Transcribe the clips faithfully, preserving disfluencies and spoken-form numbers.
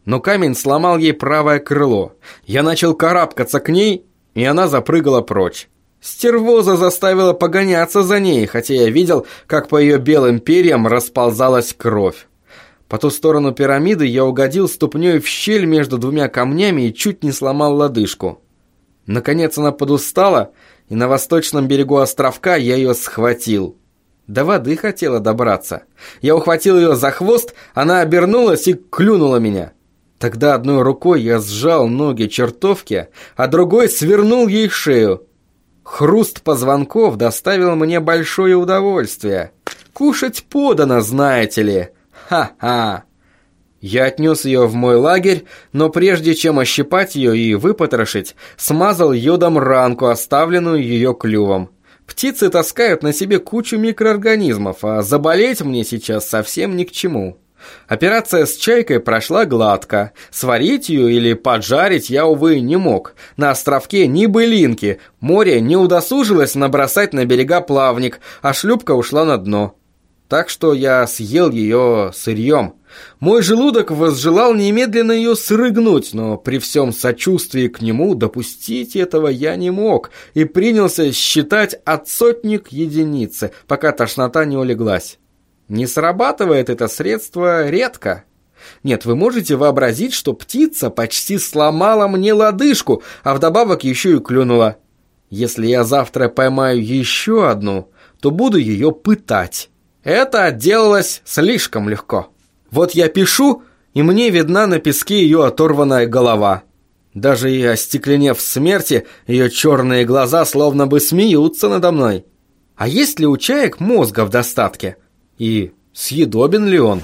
но камень сломал ей правое крыло. Я начал карабкаться к ней, и она запрыгала прочь. Стервоза заставила погоняться за ней, хотя я видел, как по ее белым перьям расползалась кровь. По ту сторону пирамиды я угодил ступней в щель между двумя камнями и чуть не сломал лодыжку. Наконец она подустала, и на восточном берегу островка я ее схватил. До воды хотела добраться. Я ухватил ее за хвост, она обернулась и клюнула меня. Тогда одной рукой я сжал ноги чертовки, а другой свернул ей шею. Хруст позвонков доставил мне большое удовольствие. Кушать подано, знаете ли. Ха-ха! Я отнес ее в мой лагерь, но прежде чем ощипать ее и выпотрошить, смазал йодом ранку, оставленную ее клювом. Птицы таскают на себе кучу микроорганизмов, а заболеть мне сейчас совсем ни к чему. Операция с чайкой прошла гладко. Сварить ее или поджарить я, увы, не мог. На островке ни былинки, море не удосужилось набросать на берега плавник, а шлюпка ушла на дно. Так что я съел ее сырьем. Мой желудок возжелал немедленно ее срыгнуть, но при всем сочувствии к нему допустить этого я не мог и принялся считать от сотни к единице, пока тошнота не улеглась. Не срабатывает это средство редко. Нет, вы можете вообразить, что птица почти сломала мне лодыжку, а вдобавок еще и клюнула. Если я завтра поймаю еще одну, то буду ее пытать. Это отделалось слишком легко. Вот я пишу, и мне видна на песке ее оторванная голова. Даже и остекленев в смерти, ее черные глаза словно бы смеются надо мной. А есть ли у чаек мозга в достатке? И съедобен ли он?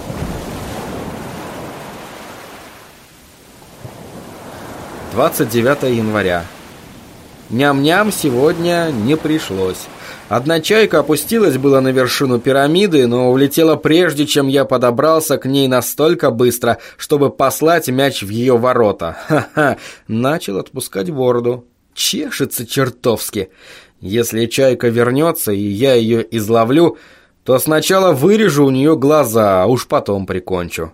двадцать девятое января. Ням-ням сегодня не пришлось. Одна чайка опустилась было на вершину пирамиды, но улетела прежде, чем я подобрался к ней настолько быстро, чтобы послать мяч в ее ворота. Ха-ха, начал отпускать бороду. Чешется чертовски. Если чайка вернется, и я ее изловлю, то сначала вырежу у нее глаза, а уж потом прикончу.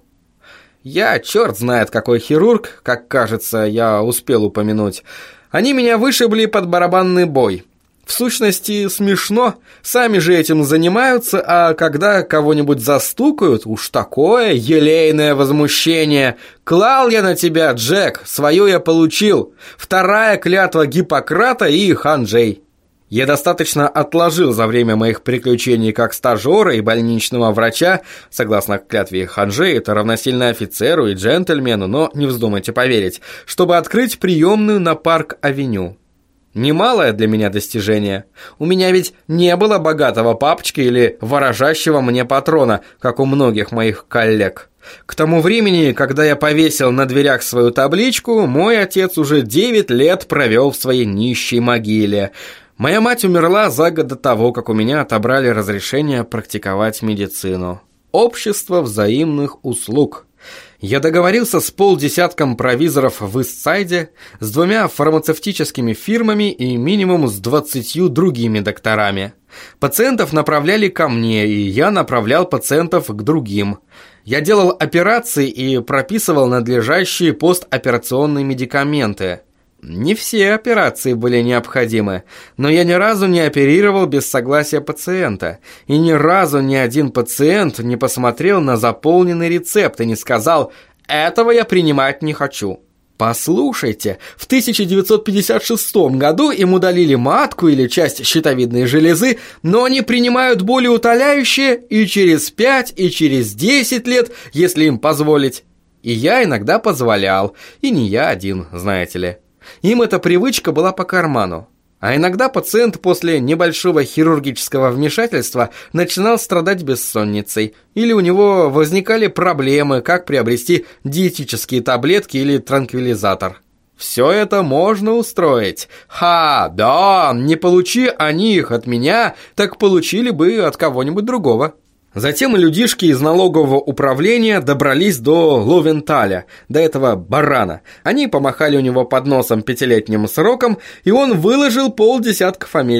Я черт знает какой хирург, как кажется, я успел упомянуть. Они меня вышибли под барабанный бой. В сущности, смешно, сами же этим занимаются, а когда кого-нибудь застукают, уж такое елейное возмущение. Клал я на тебя, Джек, свою я получил. Вторая клятва Гиппократа и Ханджей. Я достаточно отложил за время моих приключений как стажера и больничного врача, согласно клятве Ханджей, это равносильно офицеру и джентльмену, но не вздумайте поверить, чтобы открыть приемную на Парк-авеню. Немалое для меня достижение. У меня ведь не было богатого папочки или ворожащего мне патрона, как у многих моих коллег. К тому времени, когда я повесил на дверях свою табличку, мой отец уже девять лет провел в своей нищей могиле. Моя мать умерла за год до того, как у меня отобрали разрешение практиковать медицину. Общество взаимных услуг. Я договорился с полдесятком провизоров в Истсайде, с двумя фармацевтическими фирмами и минимум с двадцатью другими докторами. Пациентов направляли ко мне, и я направлял пациентов к другим. Я делал операции и прописывал надлежащие постоперационные медикаменты. Не все операции были необходимы, но я ни разу не оперировал без согласия пациента, и ни разу ни один пациент не посмотрел на заполненный рецепт и не сказал «этого я принимать не хочу». Послушайте, в тысяча девятьсот пятьдесят шестом году им удалили матку или часть щитовидной железы, но они принимают болеутоляющие и через пять, и через десять лет, если им позволить. И я иногда позволял, и не я один, знаете ли. Им эта привычка была по карману. А иногда пациент после небольшого хирургического вмешательства начинал страдать бессонницей, или у него возникали проблемы, как приобрести диетические таблетки или транквилизатор. Все это можно устроить. Ха, да, не получи они их от меня, так получили бы от кого-нибудь другого. Затем людишки из налогового управления добрались до Ловенталя, до этого барана. Они помахали у него под носом пятилетним сроком, и он выложил полдесятка фамилий.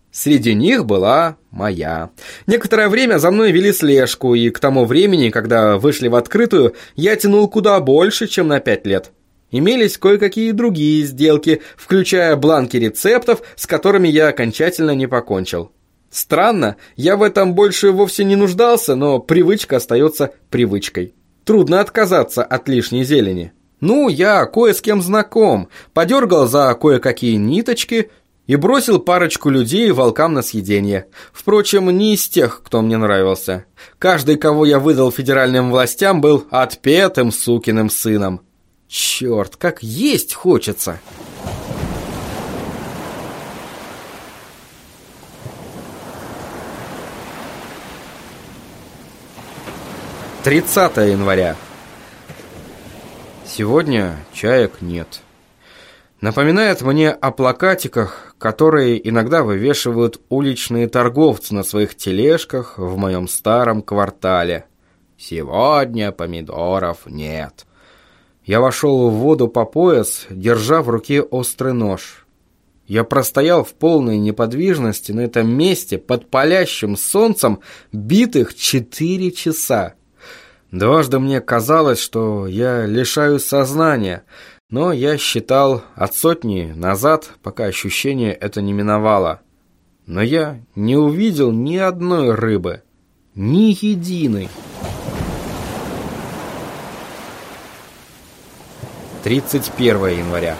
Среди них была моя. Некоторое время за мной вели слежку, и к тому времени, когда вышли в открытую, я тянул куда больше, чем на пять лет. Имелись кое-какие другие сделки, включая бланки рецептов, с которыми я окончательно не покончил. Странно, я в этом больше вовсе не нуждался, но привычка остается привычкой. Трудно отказаться от лишней зелени. Ну, я кое с кем знаком, подергал за кое-какие ниточки и бросил парочку людей волкам на съедение. Впрочем, не из тех, кто мне нравился. Каждый, кого я выдал федеральным властям, был отпетым сукиным сыном. Черт, как есть хочется! тридцатое января. Сегодня чаек нет. Напоминает мне о плакатиках, которые иногда вывешивают уличные торговцы на своих тележках в моем старом квартале. Сегодня помидоров нет. Я вошел в воду по пояс, держа в руке острый нож. Я простоял в полной неподвижности на этом месте под палящим солнцем битых четыре часа. Дважды мне казалось, что я лишаюсь сознания, но я считал от сотни назад, пока ощущение это не миновало. Но я не увидел ни одной рыбы, ни единой. тридцать первое января.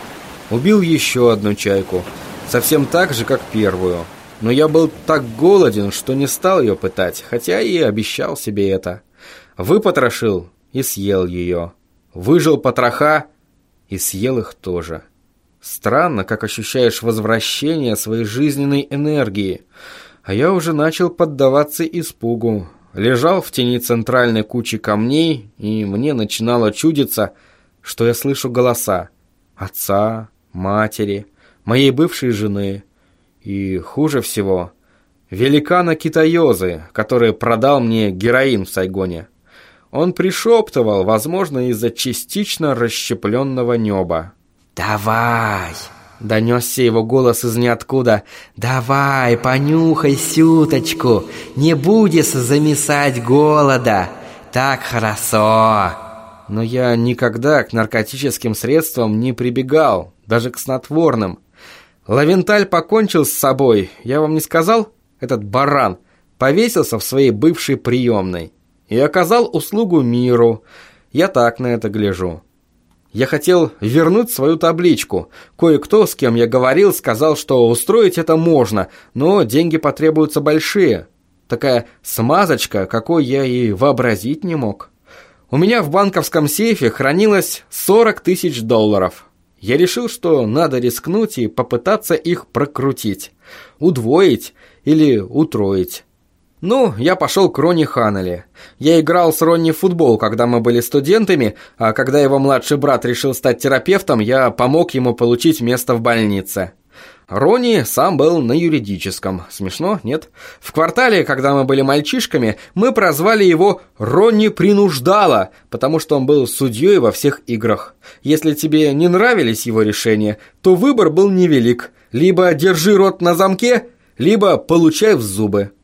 Убил еще одну чайку, совсем так же, как первую. Но я был так голоден, что не стал ее пытать, хотя и обещал себе это. Выпотрошил и съел ее. Выжил потроха и съел их тоже. Странно, как ощущаешь возвращение своей жизненной энергии. А я уже начал поддаваться испугу. Лежал в тени центральной кучи камней, и мне начинало чудиться, что я слышу голоса отца, матери, моей бывшей жены и, хуже всего, великана Китаёзы, который продал мне героин в Сайгоне. Он пришептывал, возможно, из-за частично расщепленного неба. «Давай!» — донесся его голос из ниоткуда. «Давай, понюхай сюточку, не будешь замесать голода, так хорошо!» Но я никогда к наркотическим средствам не прибегал, даже к снотворным. Лавенталь покончил с собой, я вам не сказал? Этот баран повесился в своей бывшей приемной и оказал услугу миру. Я так на это гляжу. Я хотел вернуть свою табличку. Кое-кто, с кем я говорил, сказал, что устроить это можно, но деньги потребуются большие. Такая смазочка, какой я и вообразить не мог. У меня в банковском сейфе хранилось сорок тысяч долларов. Я решил, что надо рискнуть и попытаться их прокрутить, удвоить или утроить. Ну, я пошел к Ронни Ханнелли. Я играл с Ронни в футбол, когда мы были студентами, а когда его младший брат решил стать терапевтом, я помог ему получить место в больнице. Ронни сам был на юридическом. Смешно, нет? В квартале, когда мы были мальчишками, мы прозвали его «Ронни принуждало», потому что он был судьей во всех играх. Если тебе не нравились его решения, то выбор был невелик. Либо держи рот на замке, либо получай в зубы.